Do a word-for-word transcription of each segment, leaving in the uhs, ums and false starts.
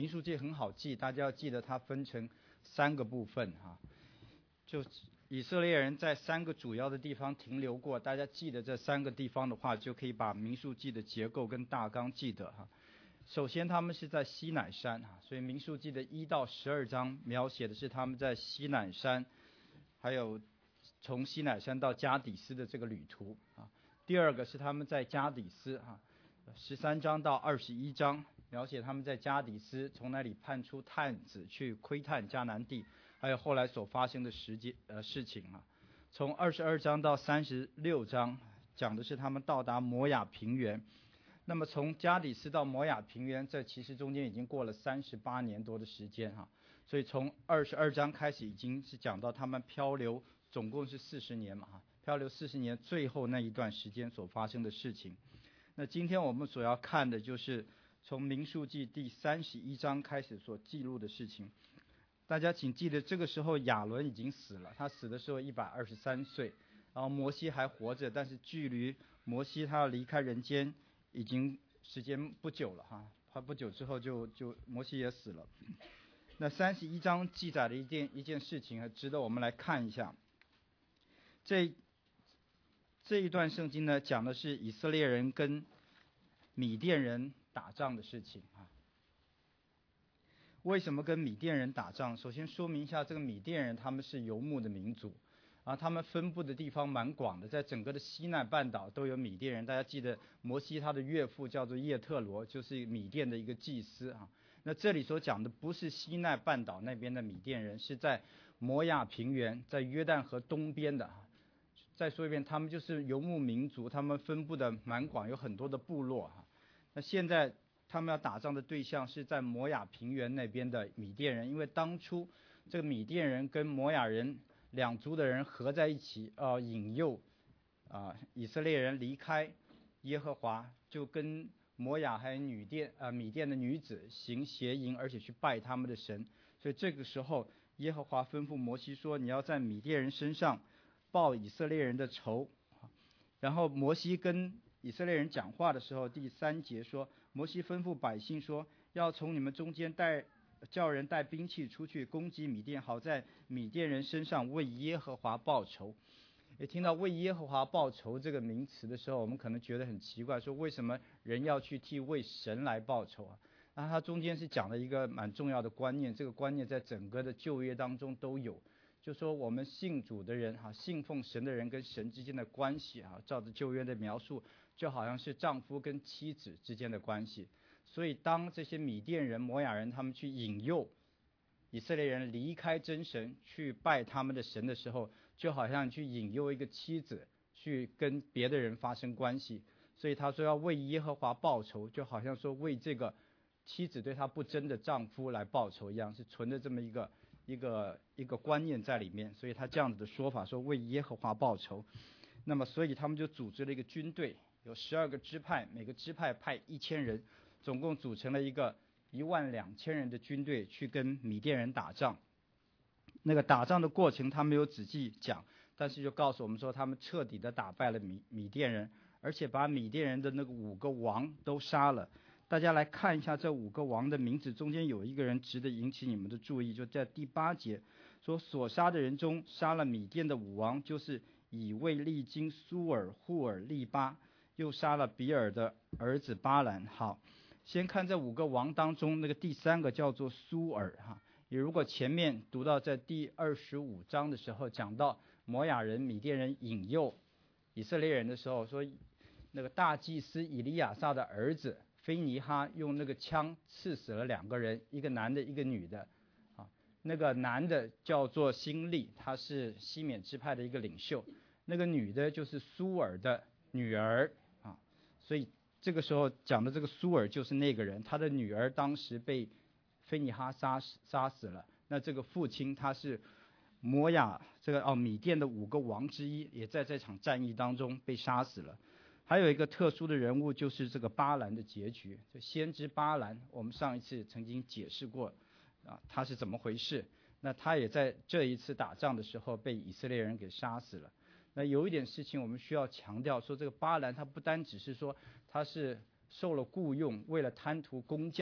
民数记很好记，大家要记得它分成三个部分哈。就以色列人在三个主要的地方停留过，大家记得这三个地方的话，就可以把民数记的结构跟大纲记得哈。首先他们是在西乃山哈，所以民数记的一到十二章描写的是他们在西乃山，还有从西乃山到加底斯的这个旅途啊。第二个是他们在加底斯哈，十三章到二十一章描写他们在加底斯从那里派出探子去窥探迦南地，还有后来所发生的实际呃事情啊。从二十二章到三十六章讲的是他们到达摩亚平原。那么从加底斯到摩亚平原，这其实中间已经过了三十八年多的时间哈，所以从二十二章开始已经是讲到他们漂流，总共是四十年嘛哈，漂流四十年最后那一段时间所发生的事情。那今天我们所要看的就是从民数记第三十一章开始所记录的事情。大家请记得，这个时候亚伦已经死了，他死的时候一百二十三岁，然后摩西还活着，但是距离摩西他要离开人间已经时间不久了哈，他不久之后就就摩西也死了。那三十一章记载的一件一件事情值得我们来看一下。这这一段圣经呢，讲的是以色列人跟米甸人打仗的事情啊。为什么跟米甸人打仗？首先说明一下，这个米甸人他们是游牧的民族啊，他们分布的地方蛮广的，在整个的西奈半岛都有米甸人。大家记得摩西他的岳父叫做叶特罗，就是米甸的一个祭司啊。那这里所讲的不是西奈半岛那边的米甸人，是在摩亚平原，在约旦河东边的。再说一遍，他们就是游牧民族，他们分布的蛮广，有很多的部落哈。那现在他们要打仗的对象是在摩亚平原那边的米甸人，因为当初这个米甸人跟摩亚人两族的人合在一起，呃，引诱啊、呃、以色列人离开耶和华，就跟摩亚还有女甸啊、呃、米甸的女子行邪淫，而且去拜他们的神。所以这个时候耶和华吩咐摩西说，你要在米甸人身上报以色列人的仇。然后摩西跟以色列人讲话的时候，第三节说，摩西吩咐百姓说，要从你们中间带叫人带兵器出去攻击米甸，好在米甸人身上为耶和华报仇。也听到为耶和华报仇这个名词的时候，我们可能觉得很奇怪，说为什么人要去替为神来报仇啊？那它中间是讲了一个蛮重要的观念，这个观念在整个的旧约当中都有，就说我们信主的人哈，信奉神的人跟神之间的关系啊，照着旧约的描述，就好像是丈夫跟妻子之间的关系。所以当这些米甸人、摩亚人他们去引诱以色列人离开真神去拜他们的神的时候，就好像去引诱一个妻子去跟别的人发生关系。所以他说要为耶和华报仇，就好像说为这个妻子对他不贞的丈夫来报仇一样，是存着这么一个一个一个观念在里面。所以他这样子的说法，说为耶和华报仇。那么所以他们就组织了一个军队，有十二个支派，每个支派派一千人，总共组成了一个一万两千人的军队去跟米甸人打仗。那个打仗的过程他没有仔细讲，但是就告诉我们说，他们彻底的打败了米米甸人，而且把米甸人的那个五个王都杀了。大家来看一下这五个王的名字，中间有一个人值得引起你们的注意，就在第八节说，所杀的人中杀了米甸的五王，就是以卫、利金、苏尔、户尔、利巴，又杀了比尔的儿子巴兰。好，先看这五个王当中，那个第三个叫做苏尔哈。也如果前面读到在第二十五章的时候，讲到摩亚人、米甸人引诱以色列人的时候，说那个大祭司以利亚撒的儿子菲尼哈用那个枪刺死了两个人，一个男的，一个女的。啊，那个男的叫做辛利，他是西缅支派的一个领袖；那个女的就是苏尔的女儿啊。所以这个时候讲的这个苏尔就是那个人，他的女儿当时被菲尼哈杀杀死了。那这个父亲他是摩亚这个哦米甸的五个王之一，也在这场战役当中被杀死了。还有一个特殊的人物就是这个巴兰的结局，就先知巴兰，我们上一次曾经解释过啊，他是怎么回事。那他也在这一次打仗的时候被以色列人给杀死了。那有一点事情我们需要强调，说这个巴兰他不单只是说他是受了雇佣，为了贪图工价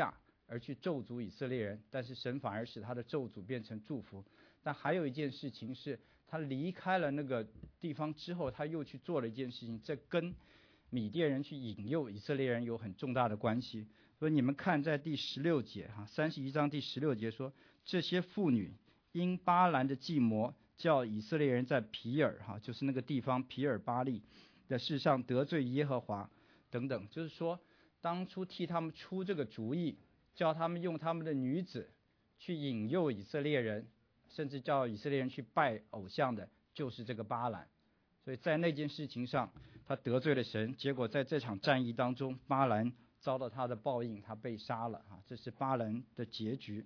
而去咒诅以色列人，但是神反而使他的咒诅变成祝福。但还有一件事情是，他离开了那个地方之后，他又去做了一件事情，这跟米甸人去引诱以色列人有很重大的关系。所以你们看在第十六节哈，三十一章第十六节说，这些妇女因巴兰的计谋，叫以色列人在皮尔哈，就是那个地方皮尔巴利的事上得罪耶和华等等，就是说当初替他们出这个主意，叫他们用他们的女子去引诱以色列人，甚至叫以色列人去拜偶像的，就是这个巴兰。所以在那件事情上，他得罪了神，结果在这场战役当中，巴兰遭到他的报应，他被杀了啊，这是巴兰的结局。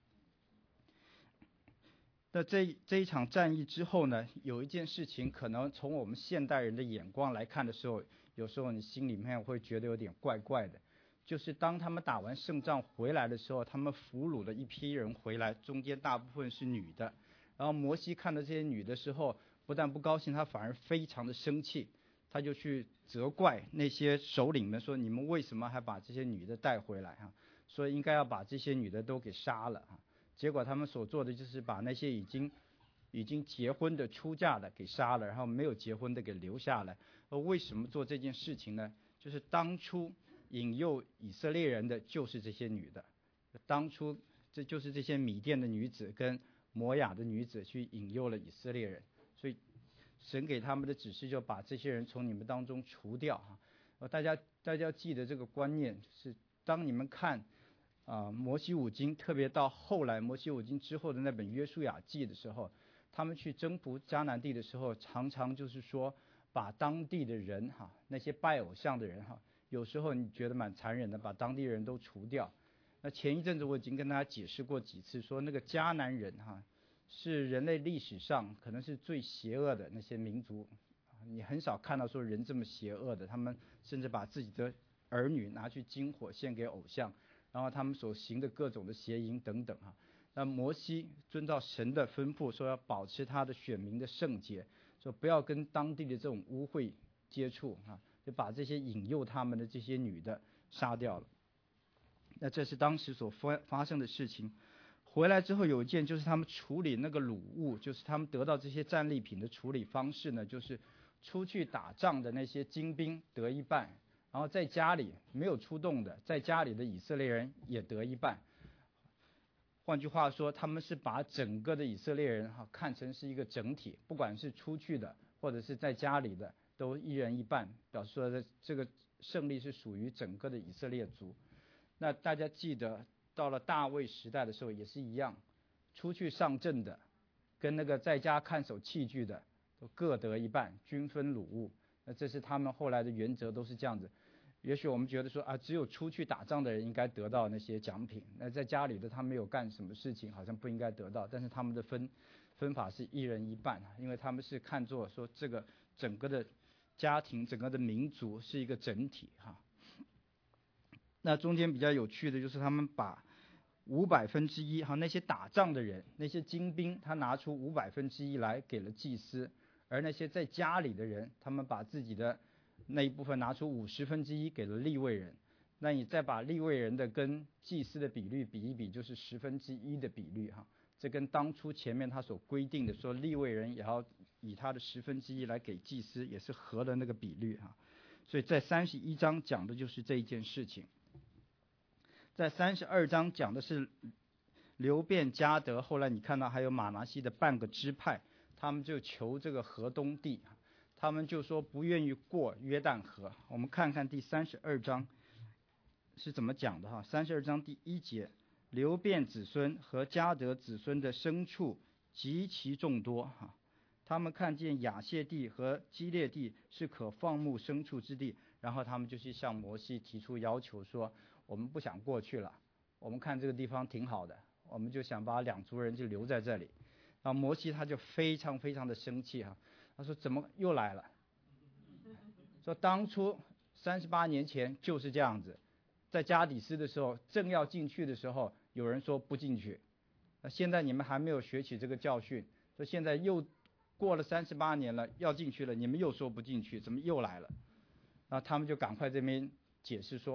那这这一场战役之后呢，有一件事情可能从我们现代人的眼光来看的时候，有时候你心里面会觉得有点怪怪的，就是当他们打完胜仗回来的时候，他们俘虏了一批人回来，中间大部分是女的，然后摩西看到这些女的时候，不但不高兴，他反而非常的生气，他就去责怪那些首领们说，你们为什么还把这些女的带回来啊？说应该要把这些女的都给杀了啊。结果他们所做的就是把那些已经已经结婚的出嫁的给杀了，然后没有结婚的给留下来。而为什么做这件事情呢？就是当初引诱以色列人的就是这些女的，当初这就是这些米甸的女子跟摩亚的女子去引诱了以色列人，所以神给他们的指示就把这些人从你们当中除掉啊。大家大家要记得这个观念，就是当你们看啊、呃，摩西五经，特别到后来摩西五经之后的那本约书亚记的时候，他们去征服迦南地的时候，常常就是说把当地的人哈，那些拜偶像的人哈，有时候你觉得蛮残忍的，把当地人都除掉。那前一阵子我已经跟大家解释过几次，说那个迦南人哈，是人类历史上可能是最邪恶的那些民族，你很少看到说人这么邪恶的，他们甚至把自己的儿女拿去金火献给偶像。然后他们所行的各种的邪淫等等啊，那摩西遵照神的吩咐说要保持他的选民的圣洁，说不要跟当地的这种污秽接触啊，就把这些引诱他们的这些女的杀掉了。那这是当时所发发生的事情。回来之后有一件就是他们处理那个掳物，就是他们得到这些战利品的处理方式呢，就是出去打仗的那些精兵得一半。然后在家里没有出动的，在家里的以色列人也得一半。换句话说，他们是把整个的以色列人哈看成是一个整体，不管是出去的或者是在家里的，都一人一半，表示说这个胜利是属于整个的以色列族。那大家记得，到了大卫时代的时候也是一样，出去上阵的跟那个在家看守器具的都各得一半，均分掳物。那这是他们后来的原则，都是这样子。也许我们觉得说啊，只有出去打仗的人应该得到那些奖品，那在家里的他没有干什么事情，好像不应该得到。但是他们的分分法是一人一半，因为他们是看作说这个整个的家庭、整个的民族是一个整体哈。那中间比较有趣的就是他们把五百分之一哈，那些打仗的人，那些精兵，他拿出五百分之一来给了祭司。而那些在家里的人，他们把自己的那一部分拿出五十分之一给了利未人，那你再把利未人的跟祭司的比率比一比，就是十分之一的比率哈。这跟当初前面他所规定的说利未人也要以他的十分之一来给祭司，也是合了那个比率哈。所以在三十一章讲的就是这一件事情。在三十二章讲的是流便、迦得，后来你看到还有玛拿西的半个支派。他们就求这个河东地，他们就说不愿意过约旦河。我们看看第三十二章是怎么讲的哈。三十二章第一节，流便子孙和迦得子孙的牲畜极其众多哈。他们看见亚谢地和基列地是可放牧牲畜之地，然后他们就去向摩西提出要求说，我们不想过去了，我们看这个地方挺好的，我们就想把两族人就留在这里。然后摩西他就非常非常的生气哈，他说怎么又来了？说当初三十八年前就是这样子，在加底斯的时候，正要进去的时候，有人说不进去，那现在你们还没有学起这个教训，说现在又过了三十八年了，要进去了，你们又说不进去，怎么又来了？然后他们就赶快这边解释说，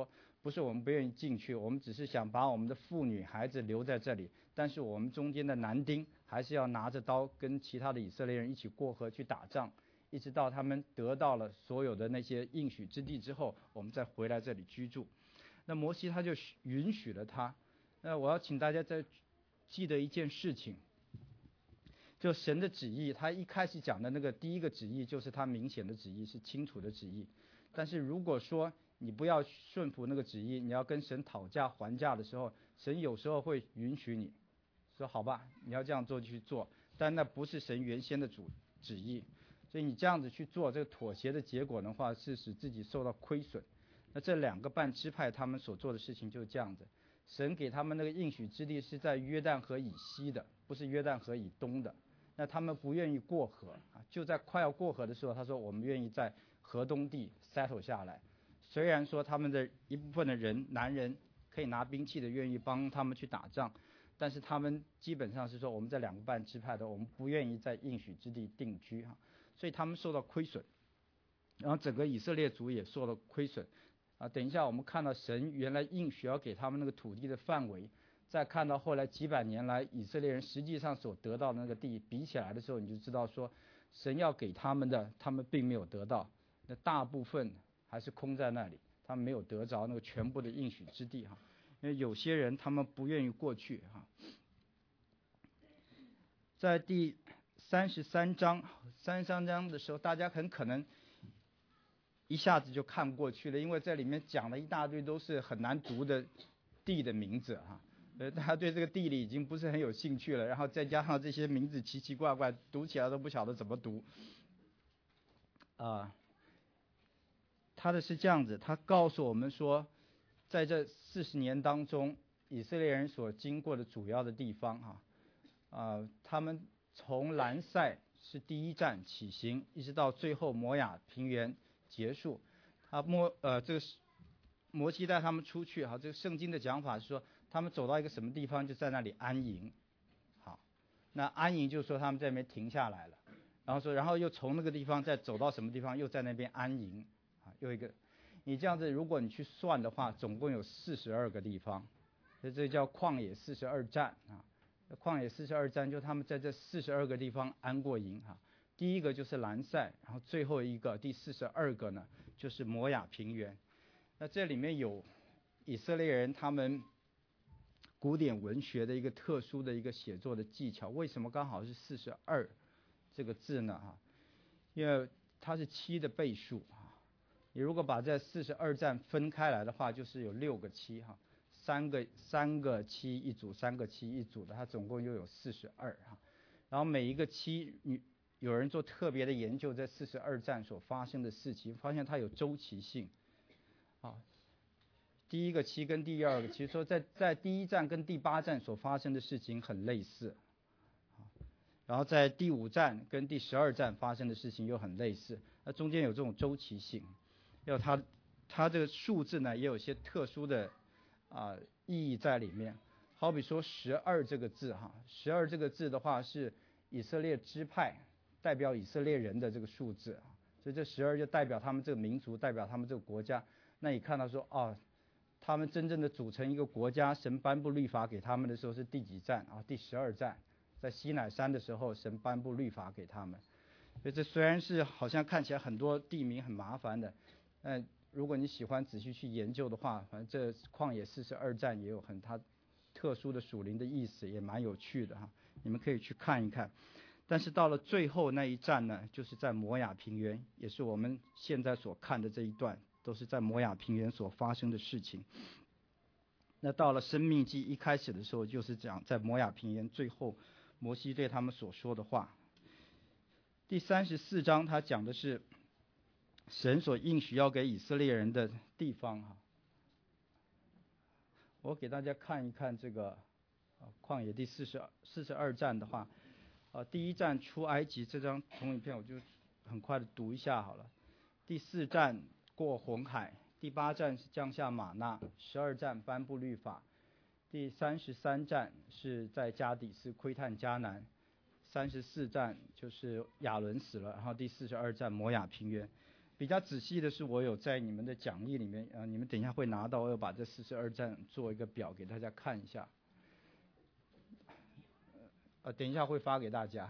不是我们不愿意进去，我们只是想把我们的妇女孩子留在这里，但是我们中间的男丁还是要拿着刀跟其他的以色列人一起过河去打仗，一直到他们得到了所有的那些应许之地之后，我们再回来这里居住。那摩西他就允许了他。那我要请大家再记得一件事情，就神的旨意，他一开始讲的那个第一个旨意就是他明显的旨意，是清楚的旨意。但是如果说你不要顺服那个旨意，你要跟神讨价还价的时候，神有时候会允许你说好吧，你要这样做就去做，但那不是神原先的主旨意。所以你这样子去做，这个妥协的结果的话，是使自己受到亏损。那这两个半支派他们所做的事情就是这样子，神给他们那个应许之地是在约旦河以西的，不是约旦河以东的。那他们不愿意过河啊，就在快要过河的时候，他说我们愿意在河东地 settle 下来。虽然说他们的一部分的人，男人可以拿兵器的，愿意帮他们去打仗，但是他们基本上是说我们这两个半支派的，我们不愿意在应许之地定居哈，所以他们受到亏损，然后整个以色列族也受到亏损啊。等一下我们看到神原来应许要给他们那个土地的范围，再看到后来几百年来以色列人实际上所得到的那个地比起来的时候，你就知道说神要给他们的，他们并没有得到，那大部分还是空在那里，他们没有得着那个全部的应许之地哈。因为有些人他们不愿意过去哈。在第三十三章三十三章的时候，大家很可能一下子就看过去了，因为这里面讲了一大堆都是很难读的地的名字哈，呃，大家对这个地理已经不是很有兴趣了，然后再加上这些名字奇奇怪怪，读起来都不晓得怎么读啊。呃他的是这样子，他告诉我们说，在这四十年当中，以色列人所经过的主要的地方哈，啊、呃，他们从兰塞是第一站起行，一直到最后摩亚平原结束。他摩呃这个摩西带他们出去哈，这个圣经的讲法是说，他们走到一个什么地方就在那里安营。好，那安营就是说他们在那边停下来了，然后说，然后又从那个地方再走到什么地方，又在那边安营。又一个，你这样子，如果你去算的话，总共有四十二个地方，所以这叫旷野四十二站啊。旷野四十二站，就他们在这四十二个地方安过营哈。第一个就是兰塞，然后最后一个第四十二个呢，就是摩亚平原。那这里面有以色列人他们古典文学的一个特殊的一个写作的技巧。为什么刚好是四十二这个字呢？哈，因为它是七的倍数啊。你如果把这四十二站分开来的话，就是有六个七哈，三个三个七一组，三个七一组的，它总共又有四十二哈。然后每一个七，你有人做特别的研究，在四十二站所发生的事情，发现它有周期性。啊，第一个七跟第二个七说在在第一站跟第八站所发生的事情很类似，然后在第五站跟第十二站发生的事情又很类似，那中间有这种周期性。要它它这个数字呢也有些特殊的啊、呃、意义在里面。好比说十二这个字哈，十二这个字的话是以色列支派代表以色列人的这个数字，所以这十二就代表他们这个民族，代表他们这个国家。那你看到说哦，他们真正的组成一个国家，神颁布律法给他们的时候是第几站啊？第十二站，在西乃山的时候，神颁布律法给他们。所以这虽然是好像看起来很多地名很麻烦的，但如果你喜欢仔细去研究的话，反正这旷野四十二站也有很它特殊的属灵的意思，也蛮有趣的哈，你们可以去看一看。但是到了最后那一站呢，就是在摩亚平原，也是我们现在所看的这一段，都是在摩亚平原所发生的事情。那到了生命记一开始的时候，就是讲在摩亚平原最后摩西对他们所说的话。第三十四章他讲的是神所应许要给以色列人的地方哈。我给大家看一看这个旷野第四十四十二站的话，呃，第一站出埃及，这张投影片我就很快的读一下好了。第四站过红海，第八站是降下玛纳，十二站颁布律法，第三十三站是在加底斯窥探迦南，三十四站就是亚伦死了，然后第四十二站摩亚平原。 比较仔细的是，我有在你们的讲义里面，啊，你们等一下会拿到，我有把这四十二站做一个表给大家看一下。呃，等一下会发给大家。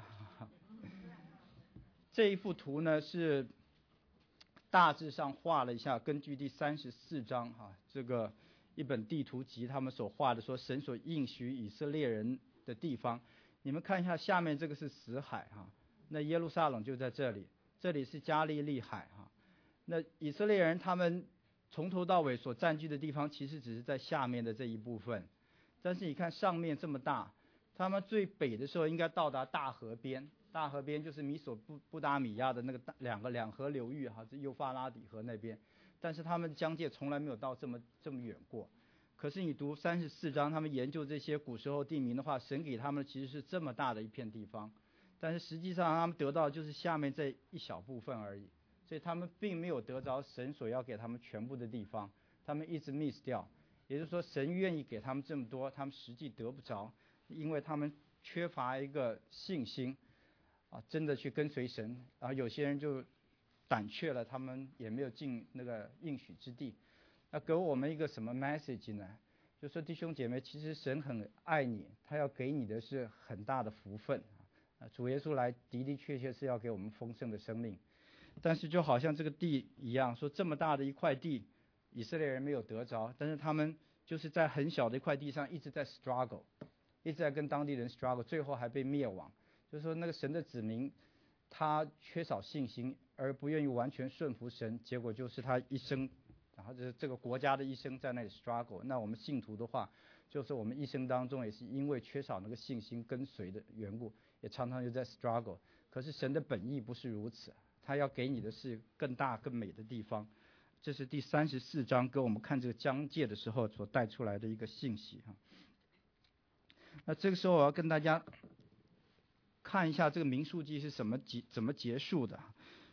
这一幅图呢是大致上画了一下，根据第三十四章哈、啊，这个一本地图集他们所画的，说神所应许以色列人的地方。你们看一下下面这个是死海哈、啊，那耶路撒冷就在这里，这里是加利利海哈、啊。那以色列人他们从头到尾所占据的地方，其实只是在下面的这一部分。但是你看上面这么大，他们最北的时候应该到达大河边，大河边就是米索布布达米亚的那个大两个两河流域哈，是幼发拉底河那边。但是他们的疆界从来没有到这么这么远过。可是你读三十四章，他们研究这些古时候地名的话，神给他们的其实是这么大的一片地方，但是实际上他们得到就是下面这一小部分而已。所以他们并没有得着神所要给他们全部的地方，他们一直 miss 掉。也就是说，神愿意给他们这么多，他们实际得不着，因为他们缺乏一个信心啊，真的去跟随神。然后有些人就胆怯了，他们也没有进那个应许之地。那给我们一个什么 message 呢？就说弟兄姐妹，其实神很爱你，他要给你的是很大的福分啊。主耶稣来的的确确是要给我们丰盛的生命。但是就好像这个地一样，说这么大的一块地，以色列人没有得着，但是他们就是在很小的一块地上一直在 struggle， 一直在跟当地人 struggle， 最后还被灭亡。就是说那个神的子民，他缺少信心，而不愿意完全顺服神，结果就是他一生，然后就是这个国家的一生在那里 struggle。那我们信徒的话，就是我们一生当中也是因为缺少那个信心跟随的缘故，也常常就在 struggle。可是神的本意不是如此。他要给你的是更大更美的地方，这是第三十四章跟我们看这个疆界的时候所带出来的一个信息哈。那这个时候我要跟大家看一下这个民数记是怎么结怎么结束的。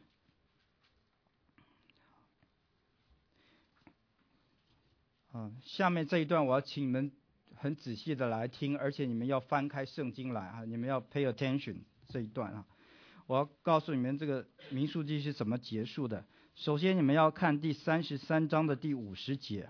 嗯，下面这一段我要请你们很仔细的来听，而且你们要翻开圣经来啊，你们要 pay attention 这一段啊。我要告诉你们这个民数记是怎么结束的。首先你们要看第三十三章的第五十节。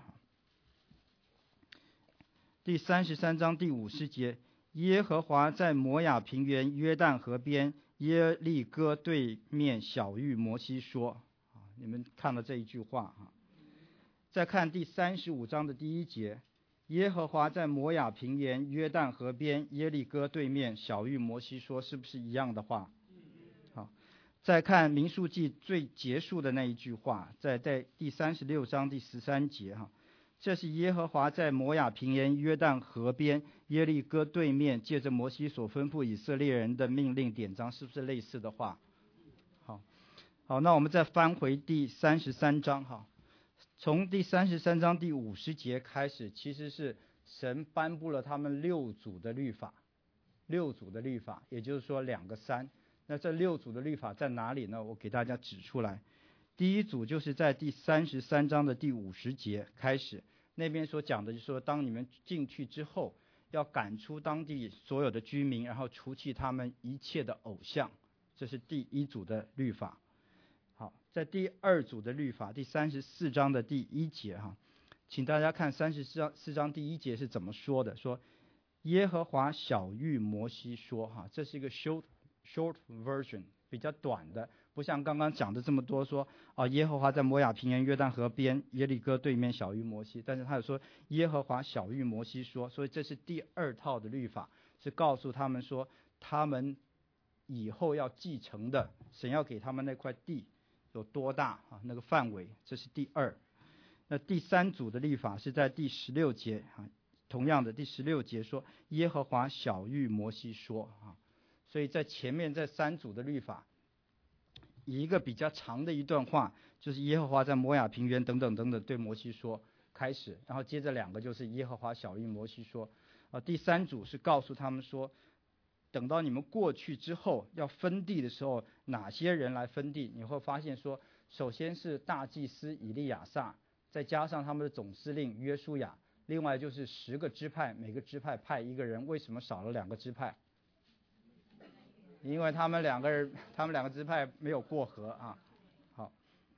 第三十三章第五十节，耶和华在摩亚平原约旦河边耶利哥对面晓谕摩西说，你们看了这一句话。再看第三十五章的第一节，耶和华在摩亚平原约旦河边耶利哥对面晓谕摩西说，是不是一样的话？好，再看民数记最结束的那一句话，在在第三十六章第十三节哈，这是耶和华在摩亚平原约旦河边耶利哥对面借着摩西所吩咐以色列人的命令典章，是不是类似的话？好，好，那我们再翻回第三十三章哈，从第三十三章第五十节开始，其实是神颁布了他们六组的律法，六组的律法，也就是说两个山。那这六组的律法在哪里呢？我给大家指出来。第一组就是在第三十三章的第五十节开始，那边所讲的就是说，当你们进去之后，要赶出当地所有的居民，然后除去他们一切的偶像，这是第一组的律法。好，在第二组的律法，第三十四章的第一节哈，请大家看三十四章第一节是怎么说的，说耶和华晓谕摩西说哈，这是一个 short short version， 比较短的，不像刚刚讲的这么多说啊，耶和华在摩亚平原约旦河边耶利哥对面晓谕摩西，但是他有说耶和华晓谕摩西说，所以这是第二套的律法，是告诉他们说他们以后要继承的，神要给他们那块地有多大啊，那个范围，这是第二。那第三组的律法是在第十六节啊，同样的第十六节说耶和华晓谕摩西说啊。所以在前面这三组的律法，以一个比较长的一段话，就是耶和华在摩亚平原等等等等对摩西说开始，然后接着两个就是耶和华晓谕摩西说，啊，第三组是告诉他们说，等到你们过去之后要分地的时候，哪些人来分地？你会发现说，首先是大祭司以利亚撒，再加上他们的总司令约书亚，另外就是十个支派，每个支派派一个人。为什么少了两个支派？因为他们两个人，他们两个支派没有过河啊。好，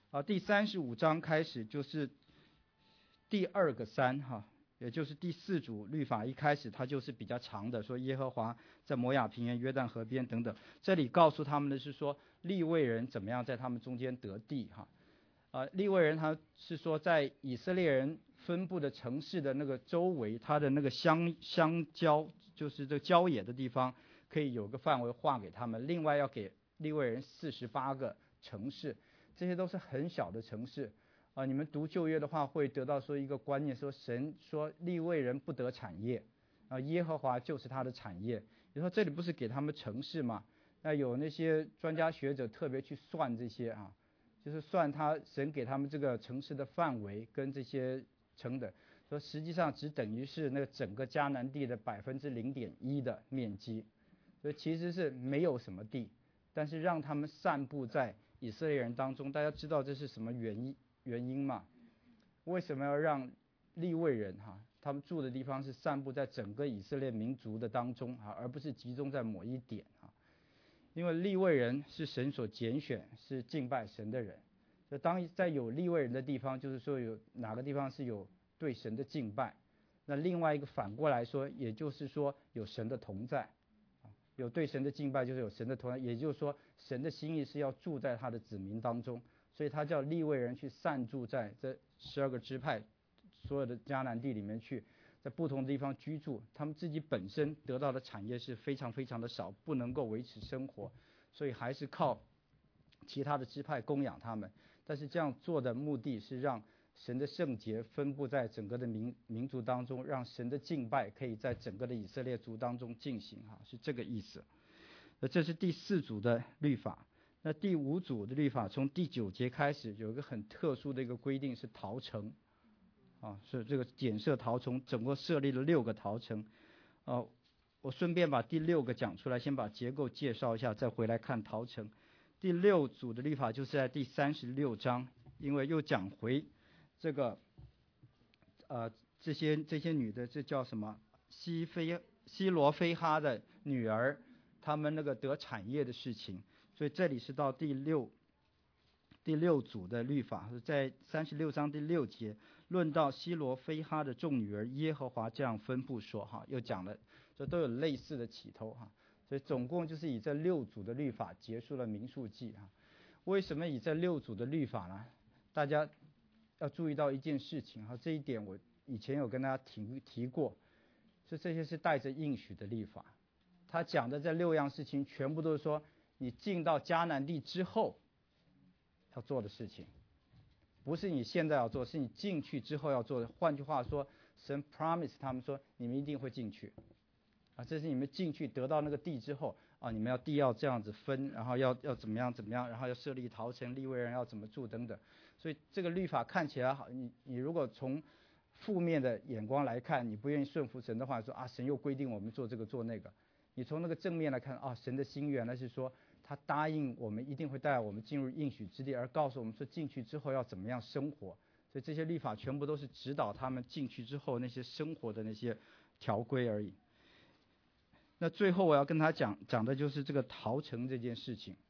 啊，第三十五章开始就是第二个山哈，也就是第四组律法，一开始它就是比较长的，说耶和华在摩亚平原、约旦河边等等。这里告诉他们的是说利未人怎么样在他们中间得地哈。啊，利未人他是说在以色列人分布的城市的那个周围，它的那个相相交，就是这郊野的地方，可以有个范围划给他们。另外要给利未人四十八个城市，这些都是很小的城市。啊，你们读旧约的话，会得到说一个观念，说神说利未人不得产业，啊，耶和华就是他的产业。你说这里不是给他们城市吗？那有那些专家学者特别去算这些啊，就是算他神给他们这个城市的范围跟这些城的，说实际上只等于是那个整个迦南地的百分之零点一的面积，所以其实是没有什么地，但是让他们散布在以色列人当中。大家知道这是什么原因？原因嘛，为什么要让利未人哈，他们住的地方是散布在整个以色列民族的当中啊，而不是集中在某一点啊？因为利未人是神所拣选，是敬拜神的人。就当在有利未人的地方，就是说有哪个地方是有对神的敬拜，那另外一个反过来说，也就是说有神的同在，有对神的敬拜就是有神的同在，也就是说神的心意是要住在他的子民当中。所以他叫利未人去散住在这十二个支派所有的迦南地里面去，在不同的地方居住。他们自己本身得到的产业是非常非常的少，不能够维持生活，所以还是靠其他的支派供养他们。但是这样做的目的是让神的圣洁分布在整个的民民族当中，让神的敬拜可以在整个的以色列族当中进行哈，是这个意思。那这是第四组的律法。那第五组的律法从第九节开始有一个很特殊的一个规定，是逃城啊，是这个检设逃城，整个设立了六个逃城。啊，我顺便把第六个讲出来，先把结构介绍一下，再回来看逃城。第六组的律法就是在第三十六章，因为又讲回这个呃这些这些女的，这叫什么西非西罗非哈的女儿，他们那个得产业的事情。所以这里是到第六第六组的律法，在三十六章第六节论到西罗非哈的众女儿，耶和华这样吩咐说哈，又讲了，这都有类似的起头哈。所以总共就是以这六组的律法结束了民数记哈。为什么以这六组的律法呢？大家要注意到一件事情哈，这一点我以前有跟大家提提过，就这些是带着应许的律法。他讲的这六样事情全部都是说你进到迦南地之后要做的事情，不是你现在要做，是你进去之后要做的。换句话说，神 promise 他们说你们一定会进去啊，这是你们进去得到那个地之后啊，你们要地要这样子分，然后要要怎么样怎么样，然后要设立逃城，利未人要怎么住等等。所以这个律法看起来好，你你如果从负面的眼光来看，你不愿意顺服神的话，说啊神又规定我们做这个做那个。你从那个正面来看啊，神的心原来是说他答应我们一定会带我们进入应许之地，而告诉我们说进去之后要怎么样生活。所以这些律法全部都是指导他们进去之后那些生活的那些条规而已。那最后我要跟他讲讲的就是这个逃城这件事情。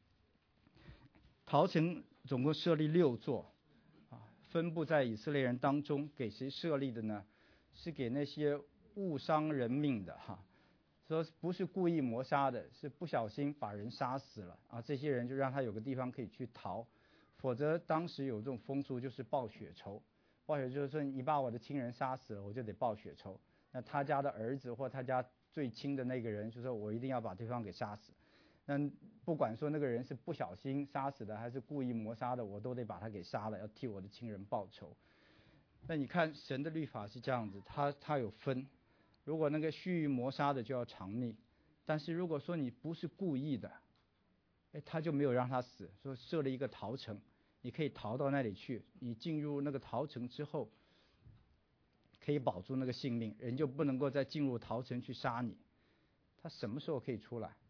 逃城总共设立六座啊，分布在以色列人当中。给谁设立的呢？是给那些误伤人命的哈。说不是故意谋杀的，是不小心把人杀死了啊！这些人就让他有个地方可以去逃，否则当时有这种风俗，就是报血仇。报血就是说，你把我的亲人杀死了，我就得报血仇。那他家的儿子或他家最亲的那个人，就说我一定要把对方给杀死。那不管说那个人是不小心杀死的，还是故意谋杀的，我都得把他给杀了，要替我的亲人报仇。那你看神的律法是这样子，他他有分。如果那个蓄意谋杀的就要偿命，但是如果说你不是故意的，哎，他就没有让他死，说设了一个逃城，你可以逃到那里去。你进入那个逃城之后，可以保住那个性命，人就不能够再进入逃城去杀你。他什么时候可以出来？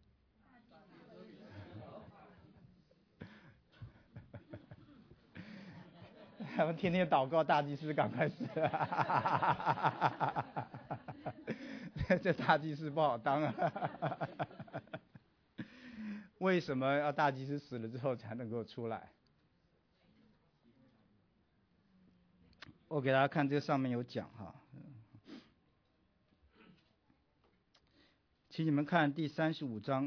他们天天祷告大祭司赶快死。这大祭司不好当啊。为什么要大祭司死了之后才能够出来？ 我给大家看这个上面有讲哈，请你们看第三十五章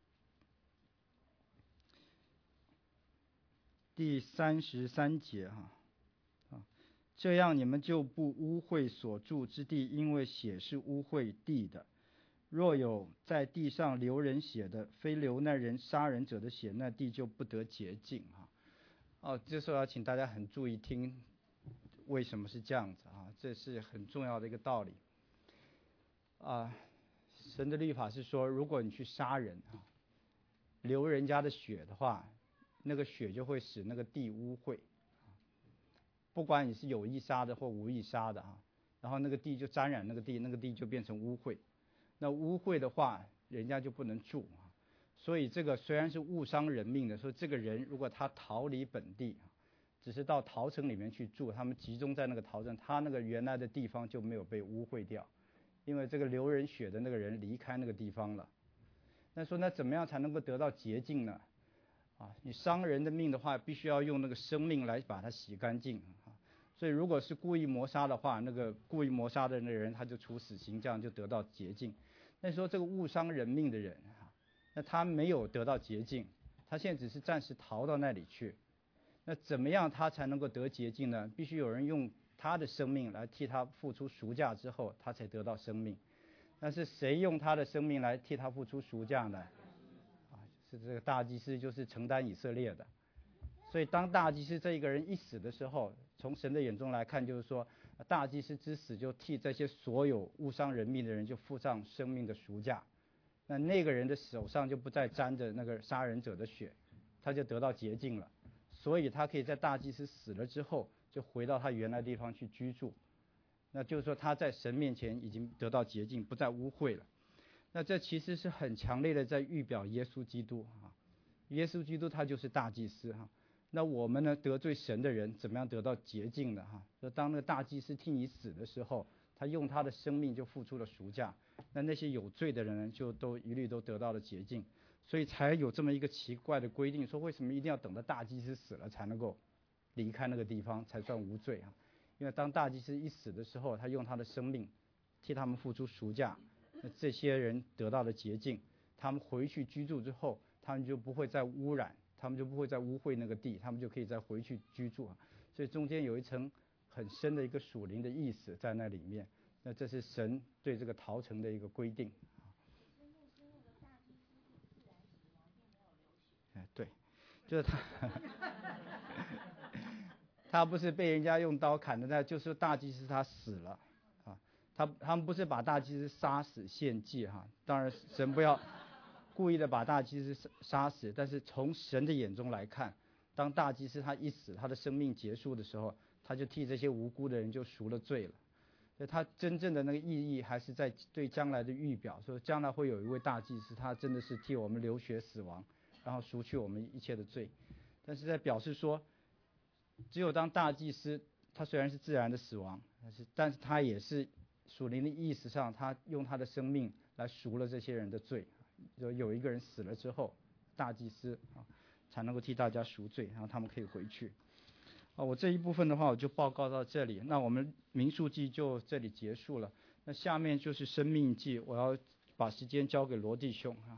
第三十三节哈，啊，这样你们就不污秽所住之地，因为血是污秽地的。若有在地上流人血的，非流那人杀人者的血，那地就不得洁净哈。哦，这时候要请大家很注意听，为什么是这样子啊？这是很重要的一个道理啊。神的律法是说，如果你去杀人啊，流人家的血的话，那个血就会使那个地污秽，不管你是有意杀的或无意杀的啊，然后那个地就沾染那个地，那个地就变成污秽。那污秽的话，人家就不能住啊。所以这个虽然是误伤人命的，说这个人如果他逃离本地，只是到陶城里面去住，他们集中在那个陶城，他那个原来的地方就没有被污秽掉，因为这个流人血的那个人离开那个地方了。那说那怎么样才能够得到洁净呢？啊，你伤人的命的话，必须要用那个生命来把它洗干净啊。所以如果是故意谋杀的话，那个故意谋杀的那个人他就处死刑，这样就得到洁净。那说这个误伤人命的人啊，那他没有得到洁净，他现在只是暂时逃到那里去。那怎么样他才能够得洁净呢？必须有人用他的生命来替他付出赎价之后，他才得到生命。那是谁用他的生命来替他付出赎价呢？啊，是这个大祭司，就是承担以色列的。所以当大祭司这一个人一死的时候，从神的眼中来看，就是说大祭司之死就替这些所有误伤人命的人就付上生命的赎价。那那个人的手上就不再沾着那个杀人者的血，他就得到洁净了。所以他可以在大祭司死了之后就回到他原来地方去居住。那就是说他在神面前已经得到洁净，不再污秽了。那这其实是很强烈的在预表耶稣基督啊，耶稣基督他就是大祭司哈。那我们呢，得罪神的人怎么样得到洁净的哈？就当那个大祭司替你死的时候，他用他的生命就付出了赎价，那那些有罪的人就都一律都得到了洁净。所以才有这么一个奇怪的规定，说为什么一定要等到大祭司死了才能够离开那个地方才算无罪啊？因为当大祭司一死的时候，他用他的生命替他们付出赎价，那这些人得到了洁净，他们回去居住之后，他们就不会再污染，他们就不会再污秽那个地，他们就可以再回去居住啊。所以中间有一层很深的一个属灵的意思在那里面。那这是神对这个陶城的一个规定。哎，对，就是他，他不是被人家用刀砍的，那就是大祭司他死了啊。他他们不是把大祭司杀死献祭哈，当然神不要故意的把大祭司杀死，但是从神的眼中来看，当大祭司他一死，他的生命结束的时候，他就替这些无辜的人就赎了罪了。所以他真正的那个意义还是在对将来的预表，说将来会有一位大祭司，他真的是替我们流血死亡，然后赎去我们一切的罪。但是在表示说，只有当大祭司，他虽然是自然的死亡，但是但是他也是属灵的意识上，他用他的生命来赎了这些人的罪。就有一个人死了之后，大祭司啊才能够替大家赎罪，然后他们可以回去。啊，我这一部分的话我就报告到这里，那我们民数记就这里结束了。那下面就是生命记，我要把时间交给罗弟兄啊。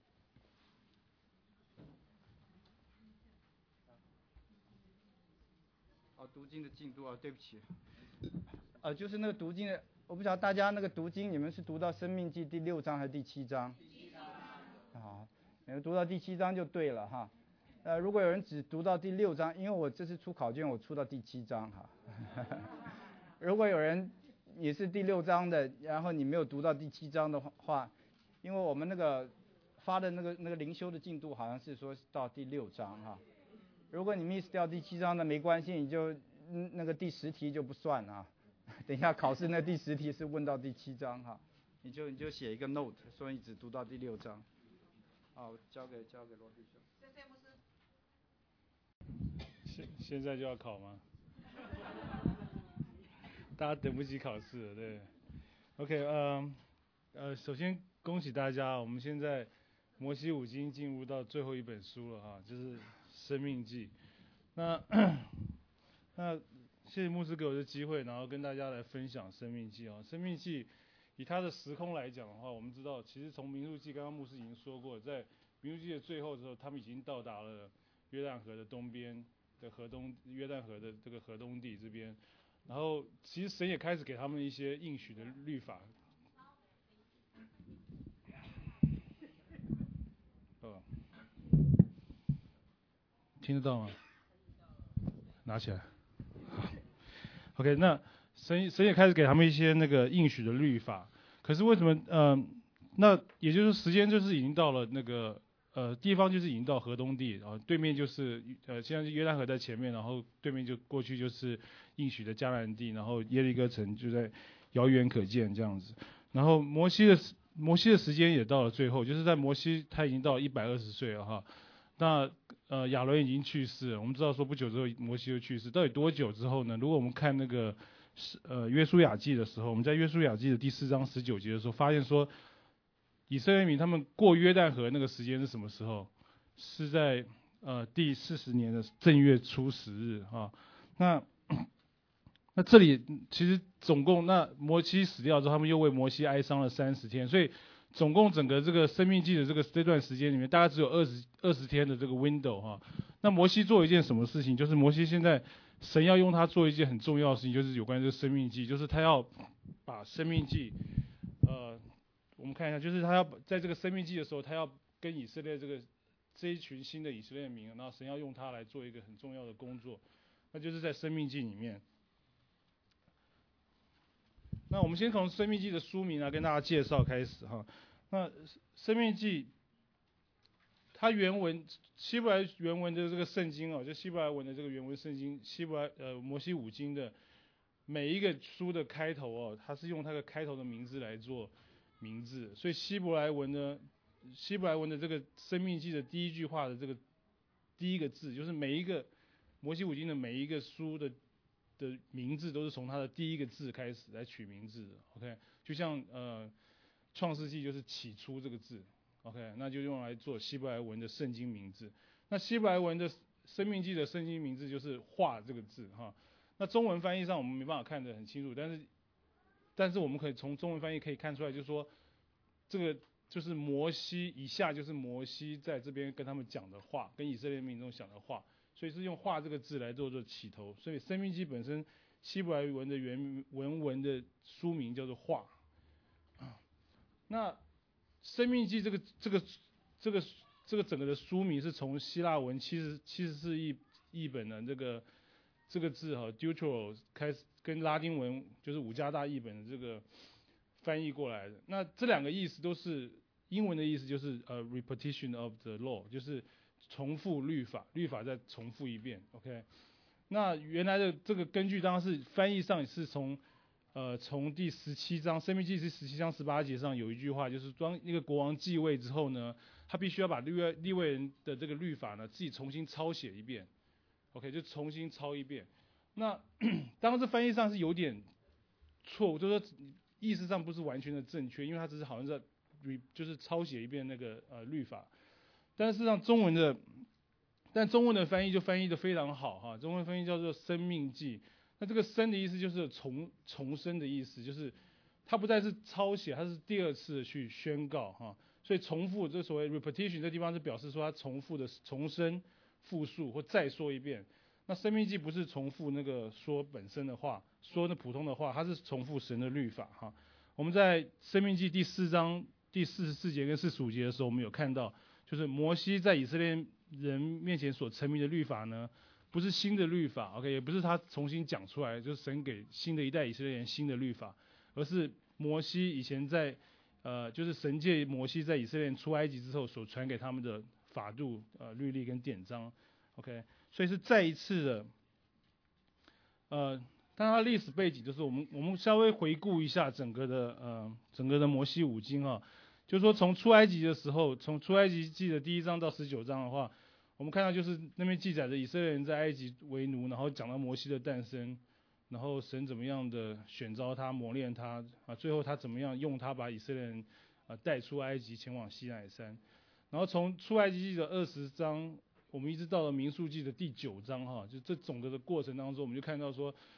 哦，读经的进度啊，对不起。呃，就是那个读经的，我不晓得大家那个读经，你们是读到生命记第六章还是第七章？第七章。好，你们读到第七章就对了哈。呃，如果有人只读到第六章，因为我这次出考卷，我出到第七章哈。如果有人也是第六章的，然后你没有读到第七章的话，因为我们那个发的那个那个灵修的进度好像是说到第六章哈。如果你 miss 掉第七章的没关系，你就嗯那个第十题就不算啊。等一下考试那第十题是问到第七章哈，你就你就写一个 note， 说你只读到第六章。好，交给交给罗弟兄。谢谢牧师。 现现在就要考吗？大家等不及考试了，对。OK， 呃，呃，首先恭喜大家，我们现在摩西五经进入到最后一本书了哈，就是《生命记》。那那谢谢牧师给我的机会，然后跟大家来分享生命记啊。生命记以它的时空来讲的话，我们知道，其实从民数记，刚刚牧师已经说过，在民数记的最后的时候，他们已经到达了约旦河的东边的河东，约旦河的这个河东地这边。然后，其实神也开始给他们一些应许的律法。哦，听得到吗？拿起来。OK， 那神神也开始给他们一些那个应许的律法。可是为什么？嗯、呃，那也就是时间就是已经到了那个呃地方就是已经到河东地，然后对面就是呃现在约旦河在前面，然后对面就过去就是应许的迦南地，然后耶利哥城就在遥远可见这样子。然后摩西的摩西的时间也到了最后，就是在摩西他已经到一百二十岁了哈。那呃亚伦已经去世了，我们知道说不久之后摩西就去世，到底多久之后呢？如果我们看那个呃约书亚记的时候，我们在约书亚记的第四章十九节的时候，发现说以色列民他们过约旦河那个时间是什么时候？是在呃第四十年的正月初十日啊。那那这里其实总共那摩西死掉之后，他们又为摩西哀伤了三十天，所以总共整个这个生命记的这个这段时间里面，大概只有二十二十天的这个 window 哈。那摩西做一件什么事情？就是摩西现在神要用他做一件很重要的事情，就是有关这个生命记，就是他要把生命记，呃，我们看一下，就是他要在这个生命记的时候，他要跟以色列这个这一群新的以色列民，然后神要用他来做一个很重要的工作，那就是在生命记里面。那我们先从《生命记》的书名来跟大家介绍开始哈。那《生命记》它原文希伯来原文的这个圣经哦，就希伯来文的这个原文圣经，希伯来呃摩西五经的每一个书的开头哦，它是用它的开头的名字来做名字，所以希伯来文呢，希伯来文的这个《生命记》的第一句话的这个第一个字，就是每一个摩西五经的每一个书的。的名字都是从它的第一个字开始来取名字的 ，OK， 就像呃创世纪就是起初这个字 ，OK， 那就用来做希伯来文的圣经名字。那希伯来文的生命记的圣经名字就是话这个字哈。那中文翻译上我们没办法看得很清楚，但是但是我们可以从中文翻译可以看出来，就是说这个就是摩西以下就是摩西在这边跟他们讲的话，跟以色列民众讲的话。所以是用话这个字来做做起头，所以生命记本身希伯来文的原文文的书名叫做话。那生命记这个这个这个这个整个的书名是从希腊文七十七十四译译本的这个这个字哈 deutero 开始跟拉丁文就是五加大译本的这个翻译过来的。那这两个意思都是英文的意思，就是呃 repetition of the law， 就是重复律法，律法再重复一遍 ，OK。那原来的这个根据当然是翻译上是从，呃，从第十七章《申命记》是十七章十八节上有一句话，就是当一个国王继位之后呢，他必须要把利未利未人的这个律法呢自己重新抄写一遍 ，OK， 就重新抄一遍。那当然这翻译上是有点错误，就是说意思上不是完全的正确，因为他只是好像在就是抄写一遍那个呃律法。但是让中文的，但中文的翻译就翻译的非常好哈。中文翻译叫做《生命记》，那这个“生”的意思就是重重生的意思，就是它不再是抄写，它是第二次去宣告哈。所以重复这所谓 repetition 这地方是表示说它重复的重申、复述或再说一遍。那《生命记》不是重复那个说本身的话，说那普通的话，它是重复神的律法哈。我们在《生命记》第四章第四十四节跟四十五节的时候，我们有看到。就是摩西在以色列人面前所成名的律法呢，不是新的律法 ，OK， 也不是他重新讲出来，就是神给新的一代以色列人新的律法，而是摩西以前在，呃，就是神借摩西在以色列人出埃及之后所传给他们的法度、呃律例跟典章 ，OK， 所以是再一次的，呃，但它历史背景就是我们我们稍微回顾一下整个的呃整个的摩西五经啊。就是说，从出埃及的时候，从出埃及记的第一章到十九章的话，我们看到就是那边记载着以色列人在埃及为奴，然后讲到摩西的诞生，然后神怎么样的选召他、磨练他啊，最后他怎么样用他把以色列人啊带出埃及，前往西乃山。然后从出埃及记的二十章，我们一直到了民数记的第九章哈，就这整个的过程当中，我们就看到说，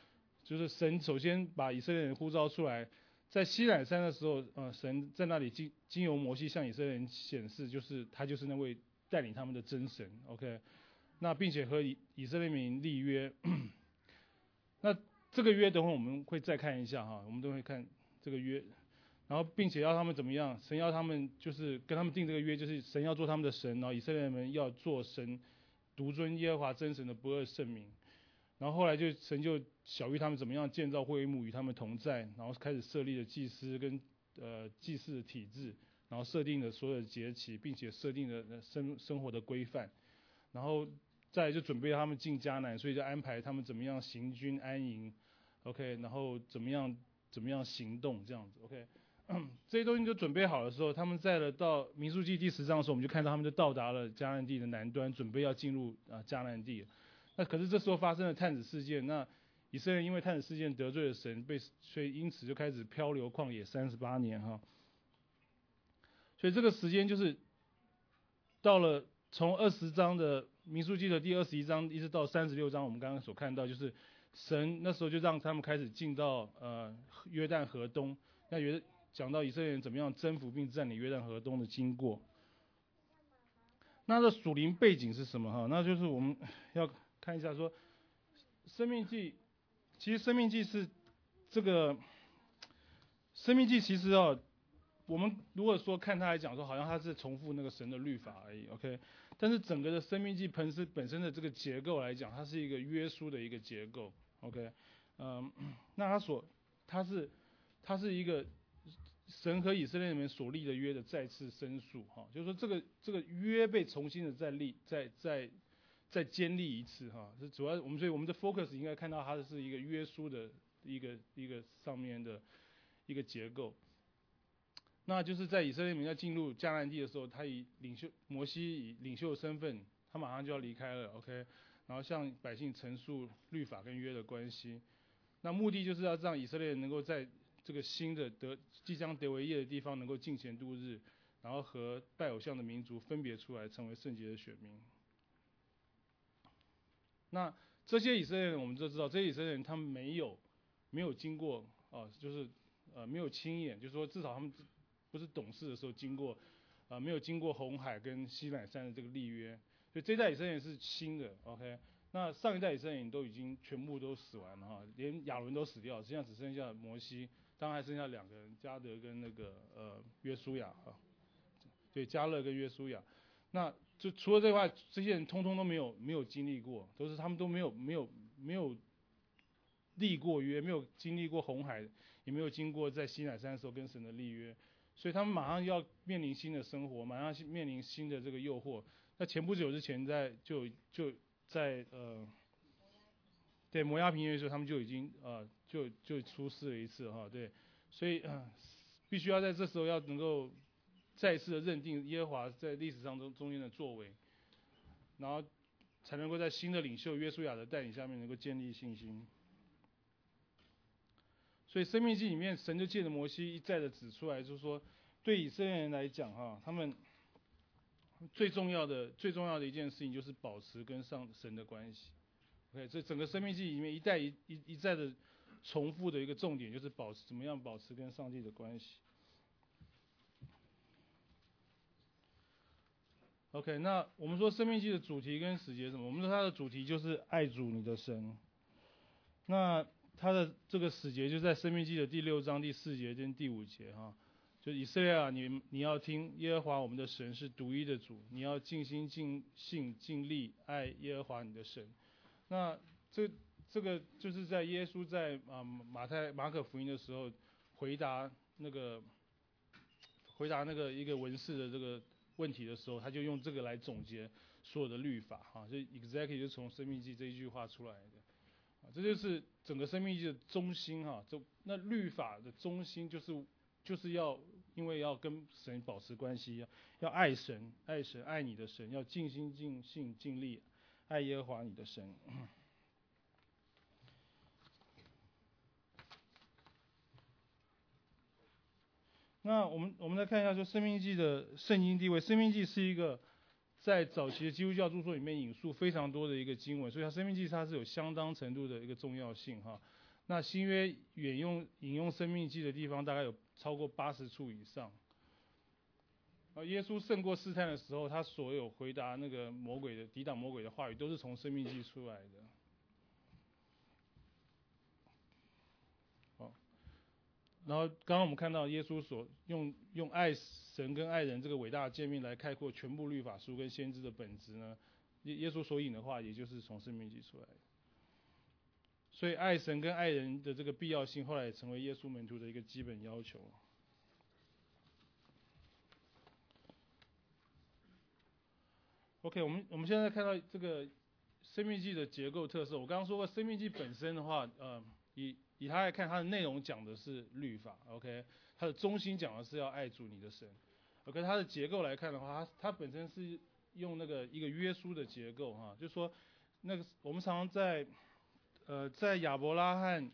就是神首先把以色列人呼召出来，在西乃山的时候，呃，神在那里经经由摩西向以色列人显示，就是他就是那位带领他们的真神 ，OK， 那并且和以以色列民立约，那这个约等会我们会再看一下哈，我们都会看这个约。然后，并且要他们怎么样？神要他们就是跟他们定这个约，就是神要做他们的神，然后以色列人们要做神独尊耶和华真神的不二圣民。然后后来就神就晓谕他们怎么样建造会幕与他们同在，然后开始设立了祭司跟呃祭祀的体制，然后设定了所有的节期，并且设定了生生活的规范，然后再来就准备他们进迦南，所以就安排他们怎么样行军安营 ，OK， 然后怎么样怎么样行动这样子 ，OK。这些东西就准备好的时候，他们在了到民数记第十章的时候，我们就看到他们就到达了迦南地的南端，准备要进入啊迦南地。那可是这时候发生了探子事件，那以色列人因为探子事件得罪了神，被所以因此就开始漂流旷野三十八年哈。所以这个时间就是到了从二十章的民数记的第二十一章一直到三十六章，我们刚刚所看到就是神那时候就让他们开始进到呃约旦河东，那约讲到以色列人怎么样征服并占领约旦河东的经过。那这属灵背景是什么哈？那就是我们要看一下说，生命记，其实生命记是这个生命记其实啊，我们如果说看它来讲说，好像它是重复那个神的律法而已 ，OK。但是整个的生命记本身本身的这个结构来讲，它是一个约书的一个结构 ，OK。嗯，那它所它是它是一个神和以色列人所立的约的再次申诉，哈，就是说这个这个约被重新的再立、再再再建立一次，哈，是主要我们所以我们的 focus 应该看到它是一个约书的一个一个上面的一个结构。那就是在以色列民在进入迦南地的时候，他以领袖摩西以领袖的身份，他马上就要离开了 ，OK， 然后向百姓陈述律法跟约的关系。那目的就是要让以色列人能够在这个新的得即将得为业的地方能够敬虔度日，然后和拜偶像的民族分别出来，成为圣洁的选民。那这些以色列人，我们都知道，这些以色列人他们没有没有经过啊、呃，就是呃没有亲眼，就是说至少他们不是懂事的时候经过，啊、呃、没有经过红海跟西乃山的这个立约，所以这一代以色列人是新的 ，OK。那上一代以色列人都已经全部都死完了哈，连亚伦都死掉了，实际上只剩下摩西，当然还剩下两个人，迦得跟那个呃约书亚啊，对，迦勒跟约书亚。那就除了这块，这些人通通都没有没有经历过，都是他们都没有没有没有立过约，没有经历过红海，也没有经过在西乃山的时候跟神的立约，所以他们马上要面临新的生活，马上面临新的这个诱惑。那前不久之前在就就在呃，对摩押平原的时候，他们就已经呃就就出事了一次哈，对，所以、呃、必须要在这时候要能够再一次的认定耶和华在历史上中中间的作为，然后才能够在新的领袖约书亚的带领下面能够建立信心。所以生命记里面，神就借着摩西一再的指出来，就是说对以色列人来讲哈，他们最重要的最重要的一件事情就是保持跟上神的关系。OK， 这整个生命记里面一再一一一再的重复的一个重点就是保持怎么样保持跟上帝的关系。OK， 那我们说生命记的主题跟使节什么？我们说它的主题就是爱主你的神。那它的这个使节就在生命记的第六章第四节跟第五节哈，就以色列啊，你你要听耶和华我们的神是独一的主，你要尽心尽性尽力爱耶和华你的神。那这这个就是在耶稣在啊马太马可福音的时候回答那个回答那个一个文士的这个问题的时候，他就用这个来总结所有的律法哈，就 exactly 就从生命记这一句话出来的。这就是整个生命记的中心哈，这那律法的中心就是就是要因为要跟神保持关系，要要爱神，爱神，爱你的神，要尽心尽性尽力爱耶和华你的神。那我们我们来看一下，说生命记的圣经地位，生命记是一个在早期的基督教著作里面引述非常多的一个经文，所以它生命记它是有相当程度的一个重要性哈。 那新约引用引用申命记的地方大概有超过八十处以上。而耶稣胜过试探的时候，他所有回答那个魔鬼的抵挡魔鬼的话语，都是从申命记出来的。好，然后刚刚我们看到耶稣所用用爱神跟爱人这个伟大的诫命来概括全部律法书跟先知的本质呢，耶耶稣所引的话，也就是从申命记出来的。所以爱神跟爱人的这个必要性，后来也成为耶稣门徒的一个基本要求。OK， 我们我们现在看到这个申命记的结构特色。我刚刚说过，申命记本身的话，呃，以以它来看，它的内容讲的是律法 ，OK， 它的中心讲的是要爱主你的神 ，OK， 它的结构来看的话，它它本身是用那个一个约书的结构哈，就是说那个我们常常在呃在亚伯拉罕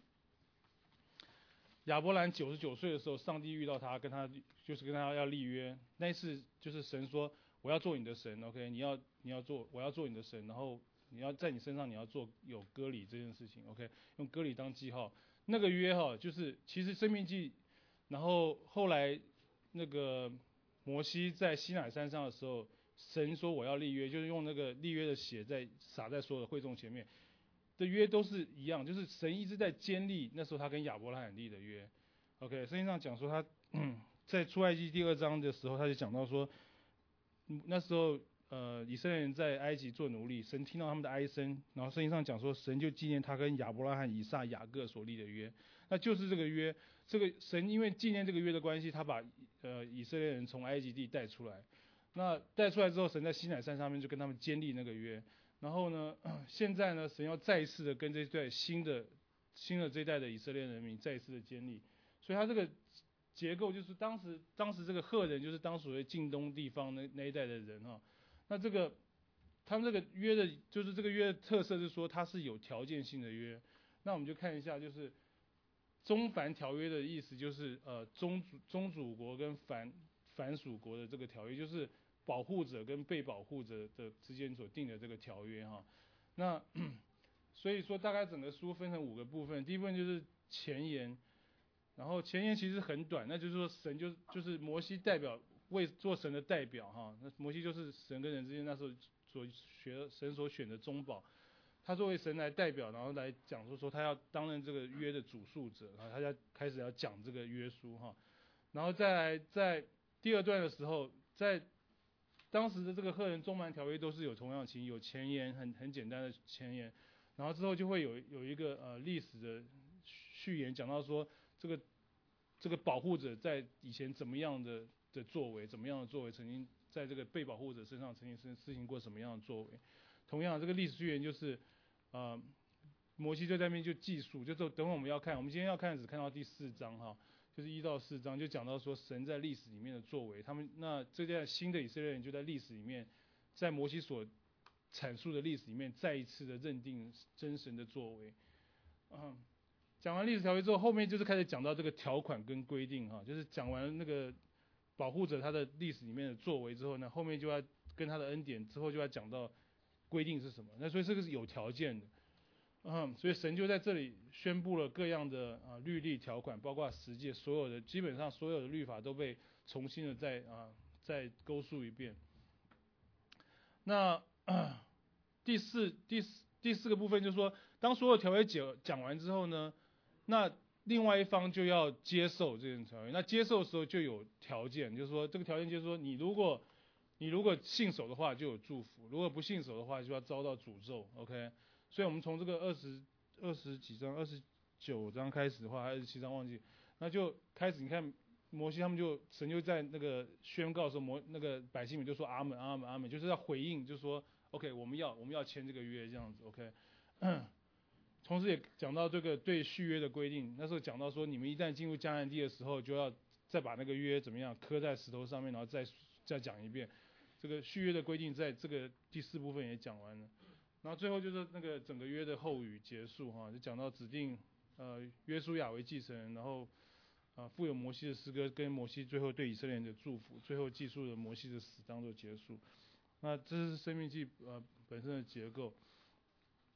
亚伯兰九十九岁的时候，上帝遇到他，跟他就是跟他要立约，那一次就是神说，我要做你的神 ，OK， 你要你要做，我要做你的神，然后你要在你身上你要做有割礼这件事情 ，OK， 用割礼当记号。那个约哈，就是其实申命记，然后后来那个摩西在西乃山上的时候，神说我要立约，就是用那个立约的血在洒在所有的会众前面。的约都是一样，就是神一直在坚立那时候他跟亚伯拉罕立的约。OK， 圣经上讲说他在出埃及第二章的时候，他就讲到说，那时候呃以色列人在埃及做奴隶，神听到他们的哀声，然后圣经上讲说，神就纪念他跟亚伯拉罕、以撒、雅各所立的约，那就是这个约。这个神因为纪念这个约的关系，他把呃以色列人从埃及地带出来。那带出来之后，神在西乃山上面就跟他们坚立那个约。然后呢，现在呢，神要再一次的跟这一代新的、新的这一代的以色列人民再一次的建立，所以他这个结构就是当时当时这个赫人就是当所谓近东地方那那一代的人哈，那这个他们这个约的，就是这个约的特色是说它是有条件性的约，那我们就看一下，就是中梵条约的意思就是呃宗主宗主国跟梵梵属国的这个条约，就是保护者跟被保护者的之间所定的这个条约哈，那所以说大概整个书分成五个部分，第一部分就是前言，然后前言其实很短，那就是说神就就是摩西代表为做神的代表哈，那摩西就是神跟人之间那时候所学神所选的中保，他作为神来代表，然后来讲说说他要担任这个约的主述者，然后他要开始要讲这个约书哈，然后再来在第二段的时候，在当时的这个赫人中梵条约都是有同样情，有前言，很很简单的前言，然后之后就会有有一个呃历史的序言，讲到说这个这个保护者在以前怎么样的的作为，怎么样的作为，曾经在这个被保护者身上曾经施施行过什么样的作为。同样，这个历史序言就是呃摩西就在那边就记述，就等会我们要看，我们今天要看只看到第四章哈。就是一到四章就讲到说神在历史里面的作为，他们那这代新的以色列人就在历史里面，在摩西所阐述的历史里面再一次的认定真神的作为。嗯，讲完历史条约之后，后面就是开始讲到这个条款跟规定哈，就是讲完那个保护者他的历史里面的作为之后呢，后面就要跟他的恩典之后就要讲到规定是什么，那所以这个是有条件的。嗯，所以神就在这里宣布了各样的啊律例条款，包括十诫，所有的基本上所有的律法都被重新的再啊再勾述一遍。那、啊、第四第四第四个部分就是说，当所有条约讲讲完之后呢，那另外一方就要接受这件条约。那接受的时候就有条件，就是说这个条件就是说，你如果你如果信守的话就有祝福，如果不信守的话就要遭到诅咒。OK。所以我们从这个二十二十几章、二十九章开始的话，还是七章忘记，那就开始你看摩西他们就神就在那个宣告的时候，摩那个百姓们就说阿门阿门阿门，就是要回应，就是说 OK 我们要我们要签这个约这样子 OK。同时也讲到这个对续约的规定，那时候讲到说你们一旦进入迦南地的时候，就要再把那个约怎么样刻在石头上面，然后再再讲一遍。这个续约的规定在这个第四部分也讲完了。然后最后就是那个整个约的后语结束哈，就讲到指定呃约书亚为继承人，然后啊、呃、附有摩西的诗歌跟摩西最后对以色列人的祝福，最后记述了摩西的死当做结束。那这是申命记呃本身的结构。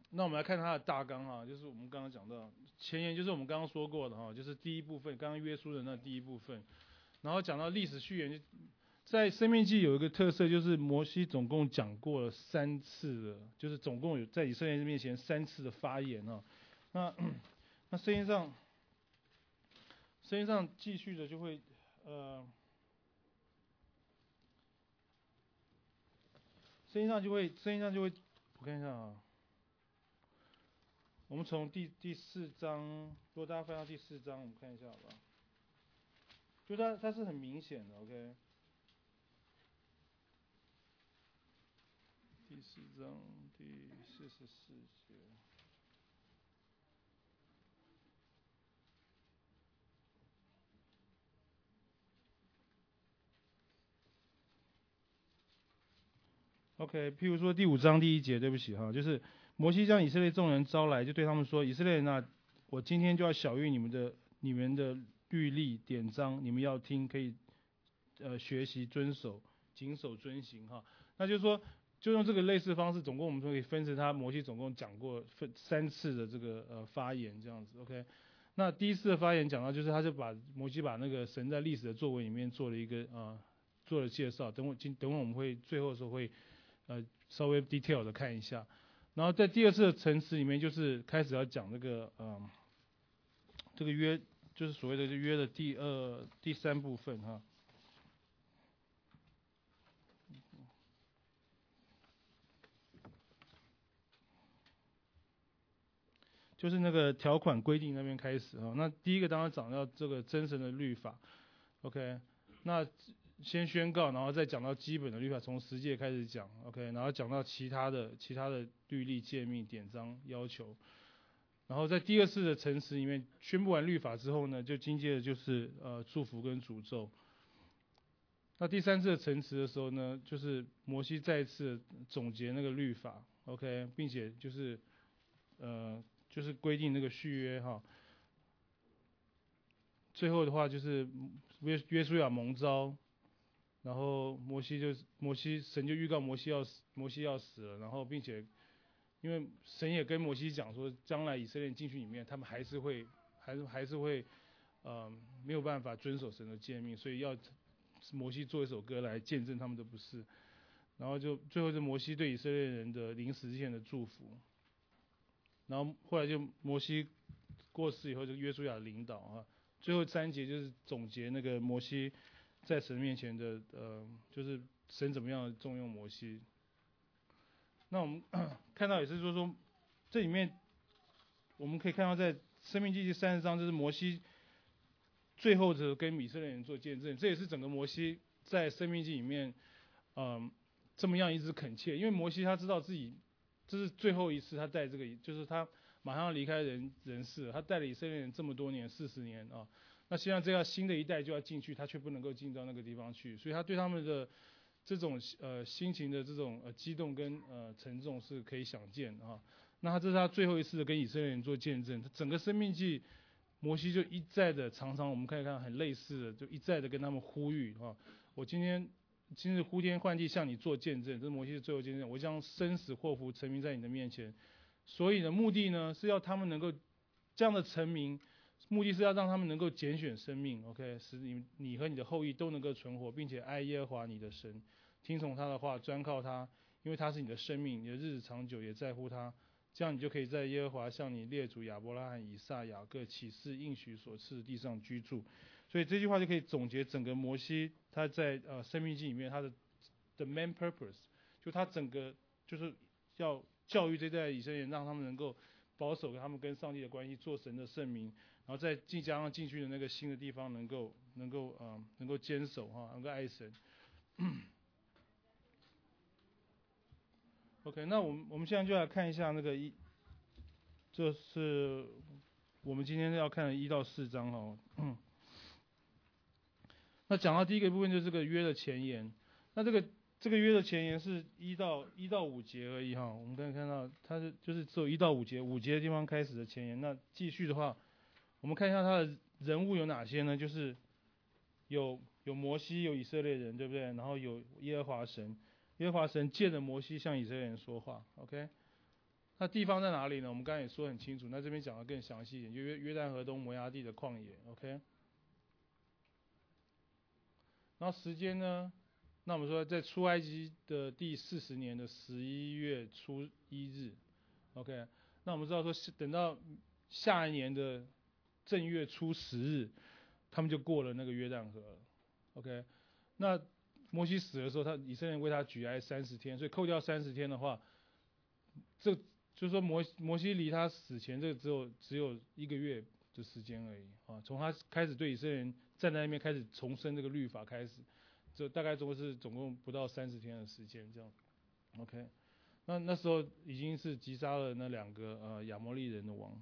那我们来看它的大纲哈，就是我们刚刚讲到前言，就是我们刚刚说过的哈，就是第一部分，刚刚约书的那第一部分，然后讲到历史序言，在申命记有一个特色，就是摩西总共讲过了三次的，就是总共有在以色列人面前三次的发言啊。那那圣经上，圣经上继续的就会呃，圣经上就会圣经上就会，我看一下啊。我们从第第四章，如果大家翻到第四章，我们看一下好吧？就它它是很明显的 ，OK。第四章第四十四节。OK， 譬如说第五章第一节，对不起哈，就是摩西将以色列众人招来，就对他们说：以色列人啊，我今天就要晓谕你们的你们的律例典章，你们要听，可以呃学习遵守，谨守遵行哈。那就是说，就用这个类似的方式，总共我们可以分成他摩西总共讲过分三次的这个呃发言这样子 OK。那第一次的发言讲到，就是他就把摩西把那个神在历史的作为里面做了一个呃做了介绍，等我今等会我们会最后的时候会。呃，稍微 detail 的看一下，然后在第二次的层次里面，就是开始要讲这个，嗯、呃，这个约，就是所谓的约的第二、第三部分哈，就是那个条款规定那边开始哈。那第一个当然讲到这个真神的律法 ，OK， 那。先宣告，然后再讲到基本的律法，从十诫开始讲 ，OK， 然后讲到其他的其他的律例、诫命、典章、要求，然后在第二次的陈词里面宣布完律法之后呢，就紧接着就是呃祝福跟诅咒。那第三次的陈词的时候呢，就是摩西再次总结那个律法 ，OK， 并且就是呃就是规定那个续约哈。最后的话就是约约书亚蒙召。然后摩西就摩西神就预告摩西要死，摩西要死了，然后并且因为神也跟摩西讲说，将来以色列人进去里面，他们还是会还是还是会呃没有办法遵守神的诫命，所以要摩西做一首歌来见证他们的不是。然后就最后是摩西对以色列人的临死之前的祝福。然后后来就摩西过世以后，就约书亚领导啊，最后三节就是总结那个摩西。在神面前的呃，就是神怎么样重用摩西。那我们看到也是说说，这里面我们可以看到，在申命记第三十章，就是摩西最后的跟以色列人做见证，这也是整个摩西在申命记里面，嗯、呃，这么样一直恳切，因为摩西他知道自己这是最后一次他带这个，就是他马上要离开人人世，他带了以色列人这么多年，四十年啊。那现在这样新的一代就要进去，他却不能够进到那个地方去，所以他对他们的这种呃心情的这种呃激动跟呃沉重是可以想见啊。那他这是他最后一次跟以色列人做见证，整个生命记，摩西就一再的常常我们可以看很类似的，就一再的跟他们呼吁啊，我今天今日呼天唤地向你做见证，这是摩西的最后见证，我将生死祸福陈明在你的面前。所以呢，目的呢是要他们能够这样的陈明。目的是要让他们能够拣选生命 ，OK， 使你你和你的后裔都能够存活，并且爱耶和华你的神，听从他的话，专靠他，因为他是你的生命，你的日子长久，也在乎他。这样你就可以在耶和华向你列祖亚伯拉罕、以撒、雅各启示应许所赐的地上居住。所以这句话就可以总结整个摩西他在呃生命记里面他的 the main purpose， 就他整个就是要教育这代以色列人，让他们能够保守他们跟上帝的关系，做神的圣民。然后再进加上进去的那个新的地方，能够能够呃能够坚守哈，能够爱神。OK， 那我们我们现在就来看一下那个一，这是我们今天要看的一到四章哈。那讲到第一个部分就是这个约的前言，那这个这个约的前言是一到一到五节而已哈。我们可以看到它是就是只有一到五节，五节的地方开始的前言。那继续的话。我们看一下他的人物有哪些呢？就是有有摩西，有以色列人，对不对？然后有耶和华神，耶和华神借着摩西向以色列人说话。OK， 那地方在哪里呢？我们刚才也说很清楚，那这边讲的更详细一点，就约约旦河东摩崖地的旷野 ，OK。然后时间呢？那我们说在出埃及的第四十年的十一月初一日 ，OK。那我们知道说，等到下一年的正月初十日，他们就过了那个约旦河了 ，OK。那摩西死的时候，他以色列人为他举哀三十天，所以扣掉三十天的话，这就是说摩摩西离他死前这个只有只有一个月的时间而已啊。从他开始对以色列人站在那边开始重申这个律法开始，这大概总是总共不到三十天的时间这样 ，OK。那那时候已经是击杀了那两个呃亚摩利人的王。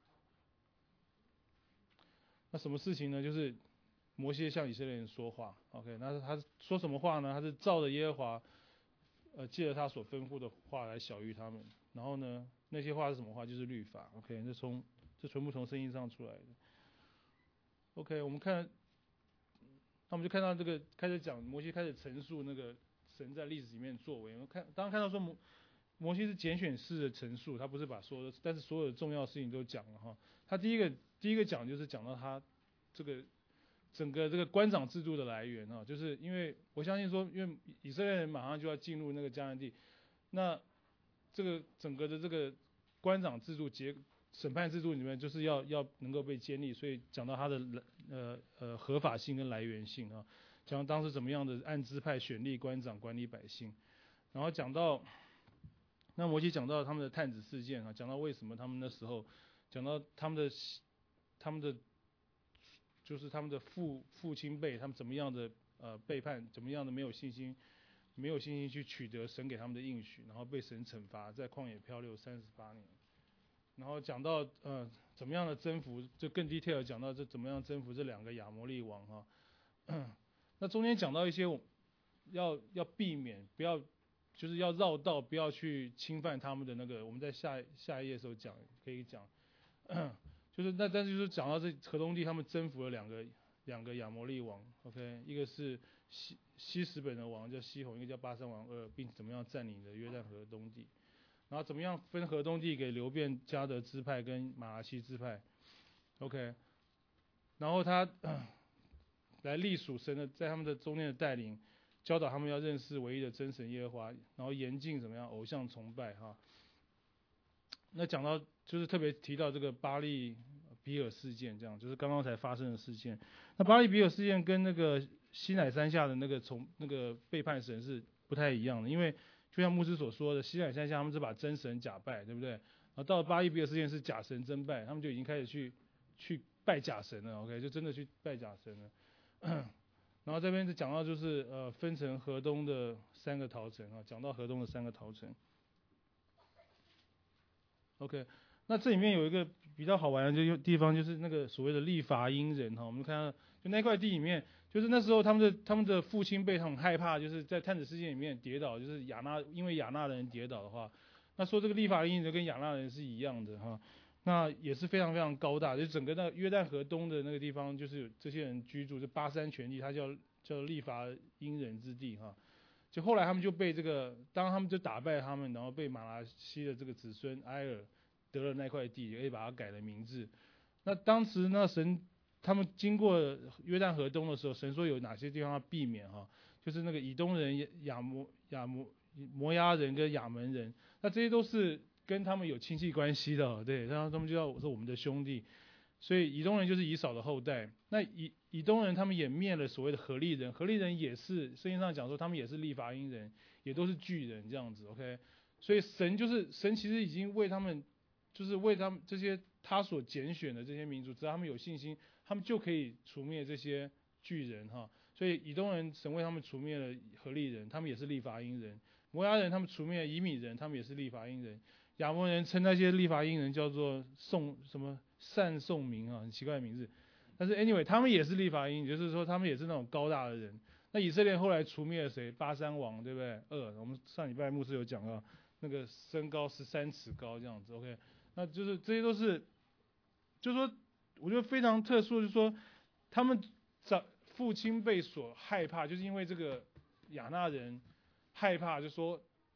那什么事情呢？就是摩西向以色列人说话 ，OK。那他说什么话呢？他是照着耶和华，呃，借着他所吩咐的话来晓谕他们。然后呢，那些话是什么话？就是律法 ，OK。这从这全部从圣经上出来的 ，OK。我们看，那我们就看到这个开始讲摩西开始陈述那个神在历史里面的作为。我们看，当然看到说摩摩西是拣选式的陈述，他不是把所有的，但是所有的重要事情都讲了哈。他第一个第一个讲就是讲到他这个整个这个官长制度的来源啊，就是因为我相信说，因为以色列人马上就要进入那个迦南地，那这个整个的这个官长制度结审判制度里面，就是要要能够被建立，所以讲到他的呃呃合法性跟来源性啊，讲当时怎么样的按支派选立官长管理百姓，然后讲到那摩西讲到他们的探子事件啊，讲到为什么他们那时候讲到他们的他们的就是他们的父父亲辈，他们怎么样的呃背叛，怎么样的没有信心，没有信心去取得神给他们的应许，然后被神惩罚，在旷野漂流三十八年。然后讲到呃怎么样的征服，就更 detail 讲到这怎么样征服这两个亚摩利王哈、啊。那中间讲到一些要要避免，不要就是要绕道，不要去侵犯他们的那个。我们在下下一页的时候讲可以讲。就是那，但是就是讲到这河东地，他们征服了两个两个亚摩利王 ，OK， 一个是西西什本的王叫西宏，一个叫巴珊王二，并怎么样占领的约旦河东地，然后怎么样分河东地给流便、迦得支派跟马拉西支派 ，OK， 然后他、呃、来隶属神的，在他们的中间的带领，教导他们要认识唯一的真神耶和华，然后严禁怎么样偶像崇拜哈。那讲到就是特别提到这个巴利比尔事件，这样就是刚刚才发生的事件。那巴利比尔事件跟那个西乃山下的那个从那个背叛神是不太一样的，因为就像牧师所说的，西乃山下他们是把真神假拜，对不对？然后到了巴利比尔事件是假神真拜，他们就已经开始去去拜假神了 ，OK， 就真的去拜假神了。然后这边就讲到就是呃分成河东的三个逃城啊，讲到河东的三个逃城。OK， 那这里面有一个比较好玩的地方，就是那个所谓的利伐因人哈，我们看到就那块地里面，就是那时候他们的他们的父亲辈他很害怕，就是在探子事件里面跌倒，就是亚纳因为亚纳人跌倒的话，那说这个利伐因人跟亚纳人是一样的哈，那也是非常非常高大，就整个那约旦河东的那个地方，就是有这些人居住，这巴珊全地，它叫叫利伐因人之地哈。就后来他们就被这个，当他们就打败他们，然后被马拉西的这个子孙埃尔得了那块地，也把它改了名字。那当时呢，神他们经过约旦河东的时候，神说有哪些地方要避免哈？就是那个以东人、亚摩亚摩摩押人跟亚门人，那这些都是跟他们有亲戚关系的，对，然后他们就要说我们的兄弟。所以以东人就是以扫的后代，那以以东人他们也灭了所谓的何利人，何利人也是圣经上讲说他们也是利伐因人，也都是巨人这样子 ，OK， 所以神就是神其实已经为他们，就是为他们这些他所拣选的这些民族，只要他们有信心，他们就可以除灭这些巨人哈。所以以东人神为他们除灭了何利人，他们也是利伐因人；摩押人他们除灭了以米人，他们也是利伐因人；亚摩人称那些利伐因人叫做宋什么善宋民啊，很奇怪的名字。但是 anyway， 他们也是利伐因，就是说他们也是那种高大的人。那以色列后来除灭了谁？巴珊王，对不对？二，我们上礼拜牧师有讲到，那个身高十三尺高这样子 ，OK， 那就是这些都是，就是说，我觉得非常特殊，就是说他们长父亲辈所害怕，就是因为这个亚纳人害怕，就说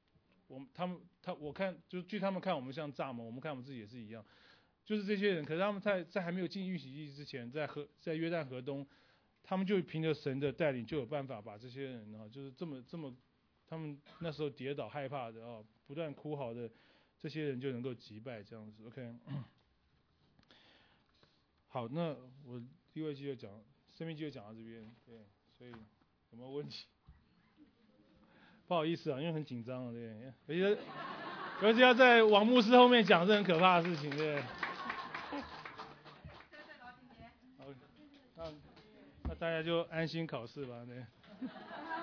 我们他们他我看就据他们看我们像蚱蜢，我们看我们自己也是一样，就是这些人，可是他们在在还没有进预洗地之前，在河在约旦河东，他们就凭着神的带领就有办法把这些人啊，就是这么这么，他们那时候跌倒害怕的啊，不断哭嚎的这些人就能够击败这样子 ，OK。好，那我第二季就讲生命记就讲到这边，对，所以有没有问题？不好意思啊，因为很紧张啊，对，而且而且要在王牧师后面讲是很可怕的事情，对。好，那那大家就安心考试吧，对。